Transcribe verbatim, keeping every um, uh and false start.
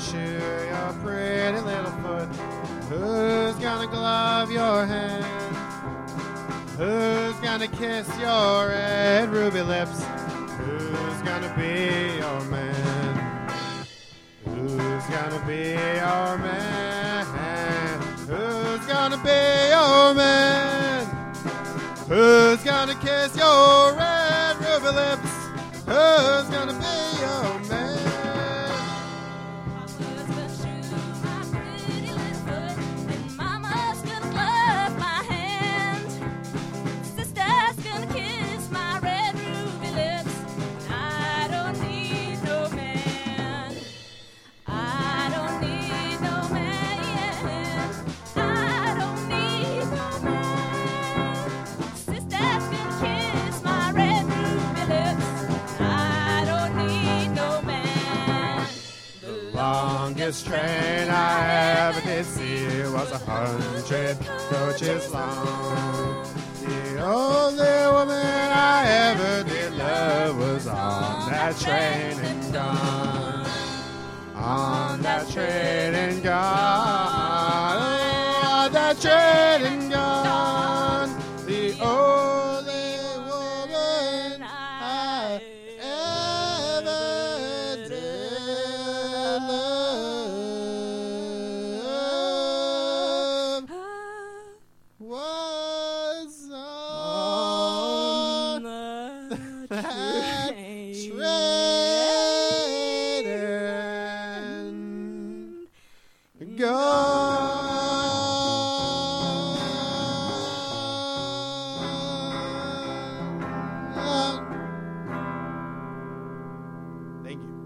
shoe your pretty little foot? Who's gonna glove your hand? Who's gonna kiss your red ruby lips? Who's gonna be your man? Who's gonna be your man? Who's gonna be your man? Who's gonna kiss your red ruby lips? Who's gonna be your man? Papa's gonna shoe my pretty little foot, and Mama's gonna glove my hand. Sister's gonna kiss my red ruby lips. I don't need no man. I don't need no man. I don't need no man. Sister's gonna kiss my red ruby lips. I don't need no man. The longest train I ever did see was a hundred coaches long. The only woman I ever did love was on that train and gone. On that train and gone. On that train and gone. The only woman I ever did love was on that train and gone. Thank you.